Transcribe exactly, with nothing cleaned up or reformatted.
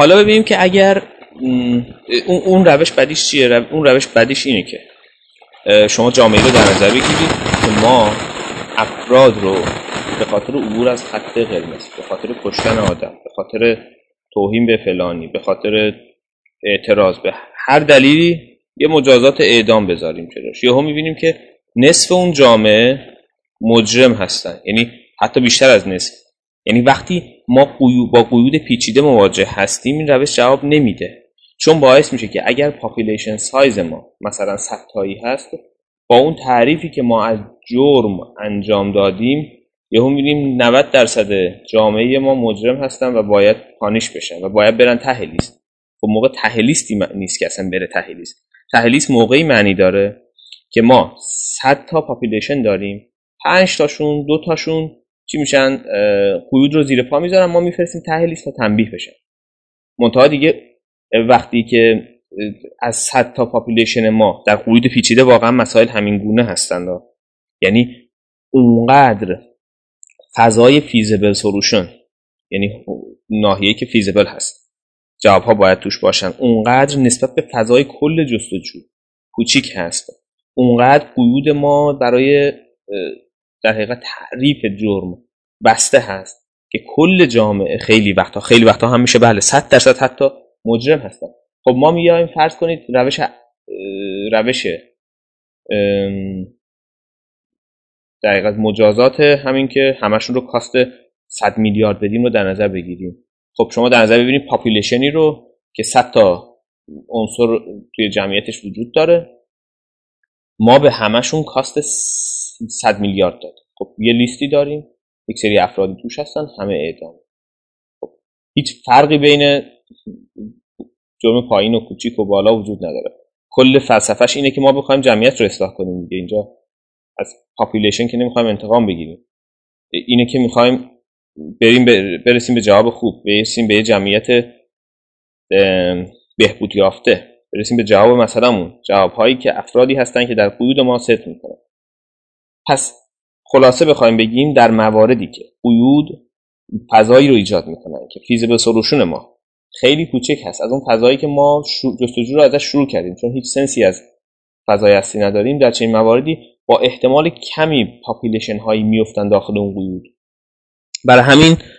حالا ببینیم که اگر اون اون روش بدیش چیه. رو... اون روش بدیش اینه که شما جامعه رو در نظر بگیرید که ما افراد رو به خاطر عبور از خط قرمز، به خاطر کشتن آدم، به خاطر توهین به فلانی، به خاطر اعتراض به هر دلیلی یه مجازات اعدام بذاریم جلوش. یهو می‌بینیم که نصف اون جامعه مجرم هستن، یعنی حتی بیشتر از نصف. یعنی وقتی ما با قیود پیچیده مواجه هستیم این روش جواب نمیده، چون باعث میشه که اگر پاپولیشن سایز ما مثلا صد تایی هست، با اون تعریفی که ما از جرم انجام دادیم یهو می‌بینیم نود درصد جامعه ما مجرم هستن و باید پانیش بشن و باید برن ته لیست. خب موقع ته لیستی نیست که اصلا بره ته لیست. ته لیست موقعی معنی داره که ما صد تا پاپولیشن داریم، پنج تاشون دو تاشون چی میشن، قیود رو زیر پا میذارن، ما میفرستیم ته لیست تا تنبیه بشن. منتها دیگه وقتی که از صد تا پاپولیشن ما در قیود پیچیده واقعا مسائل همین گونه هستند، یعنی اونقدر فضای فیزیبل سولوشن، یعنی ناحیه‌ای که فیزیبل هست جواب‌ها باید توش باشن، اونقدر نسبت به فضای کل جستجو کوچیک هست، اونقدر قیود ما برای در حقیقت تعریف جرم بسته هست که کل جامعه خیلی وقتا خیلی وقتا هم میشه بله صد درصد حتی مجرم هستن. خب ما میایم فرض کنید روش روش در حقیقت مجازات همین که همشون رو کاست صد میلیارد بدیم رو در نظر بگیریم. خب شما در نظر ببینید پاپولیشنی رو که صد تا عنصر توی جمعیتش وجود داره، ما به همشون کاست صد میلیارد داد. خب یه لیستی داریم، یک سری افرادی توش هستن، همه اعدام. خب هیچ فرقی بین جرم پایین و کوچیک و بالا وجود نداره. کل فلسفهش اینه که ما بخوایم جمعیت رو اصلاح کنیم دیگه. اینجا از پاپولیشن که نمیخوایم انتقام بگیریم، اینه که میخوایم بریم برسیم به جواب خوب، برسیم به جمعیت بهبود یافته، برسیم به جواب مثلامون، جوابهایی که افرادی هستن که در قیود ما ست میکنن. پس خلاصه بخوایم بگیم در مواردی که قیود فضایی رو ایجاد میکنن که فیزیبل سولوشن ما خیلی کوچک هست از اون فضایی که ما جستجو رو ازش شروع کردیم، چون هیچ سنسی از فضای اصلی نداریم، در چنین مواردی با احتمال کمی پاپولیشن هایی میافتن داخل اون قیود. برای همین